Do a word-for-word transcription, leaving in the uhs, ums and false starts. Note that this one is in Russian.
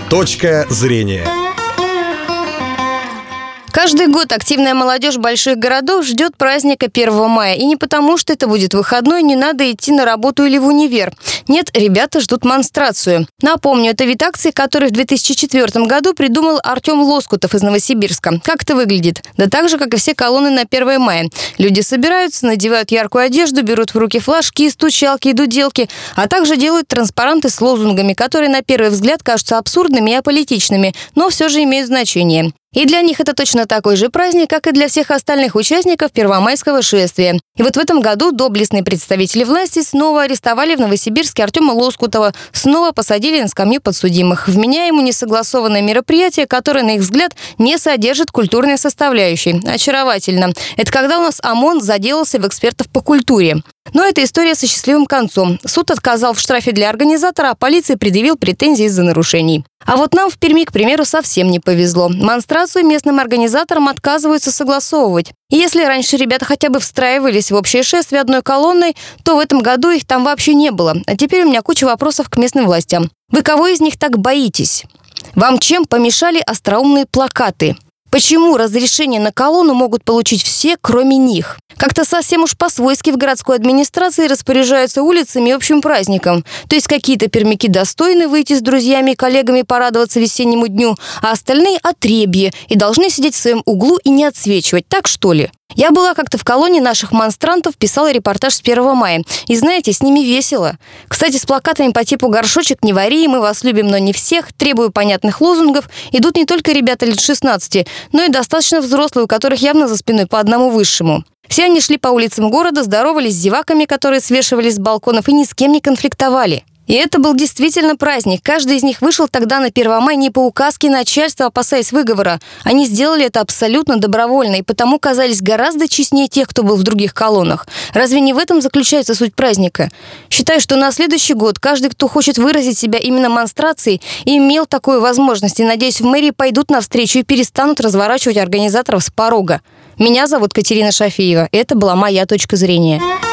Точка зрения. Каждый год активная молодежь больших городов ждет праздника первого мая. И не потому, что это будет выходной, не надо идти на работу или в универ. Нет, ребята ждут монстрацию. Напомню, это вид акции, который в две тысячи четвёртом году придумал Артем Лоскутов из Новосибирска. Как это выглядит? Да так же, как и все колонны на первое мая. Люди собираются, надевают яркую одежду, берут в руки флажки, стучалки и дуделки, а также делают транспаранты с лозунгами, которые на первый взгляд кажутся абсурдными и аполитичными, но все же имеют значение. И для них это точно такой же праздник, как и для всех остальных участников первомайского шествия. И вот в этом году доблестные представители власти снова арестовали в Новосибирске Артема Лоскутова, снова посадили на скамью подсудимых, вменяя ему несогласованное мероприятие, которое, на их взгляд, не содержит культурной составляющей. Очаровательно. Это когда у нас ОМОН заделался в экспертов по культуре. Но эта история со счастливым концом. Суд отказал в штрафе для организатора, а полиции предъявил претензии из-за нарушений. А вот нам в Перми, к примеру, совсем не повезло. Монстрацию местным организаторам отказываются согласовывать. И если раньше ребята хотя бы встраивались в общее шествие одной колонной, то в этом году их там вообще не было. А теперь у меня куча вопросов к местным властям. Вы кого из них так боитесь? Вам чем помешали остроумные плакаты? Почему разрешение на колонну могут получить все, кроме них? Как-то совсем уж по-свойски в городской администрации распоряжаются улицами и общим праздником. То есть какие-то пермяки достойны выйти с друзьями и коллегами порадоваться весеннему дню, а остальные отребье и должны сидеть в своем углу и не отсвечивать. Так что ли? Я была как-то в колонии наших монстрантов, писала репортаж с первого мая. И знаете, с ними весело. Кстати, с плакатами по типу «Горшочек не вари», «Мы вас любим, но не всех», «Требую понятных лозунгов» идут не только ребята лет шестнадцати, но и достаточно взрослые, у которых явно за спиной по одному высшему. Все они шли по улицам города, здоровались с зеваками, которые свешивались с балконов, и ни с кем не конфликтовали. И это был действительно праздник. Каждый из них вышел тогда на первое мая не по указке начальства, опасаясь выговора. Они сделали это абсолютно добровольно и потому казались гораздо честнее тех, кто был в других колоннах. Разве не в этом заключается суть праздника? Считаю, что на следующий год каждый, кто хочет выразить себя именно монстрацией, имел такую возможность. И, надеюсь, в мэрии пойдут навстречу и перестанут разворачивать организаторов с порога. Меня зовут Катерина Шафиева. Это была моя точка зрения.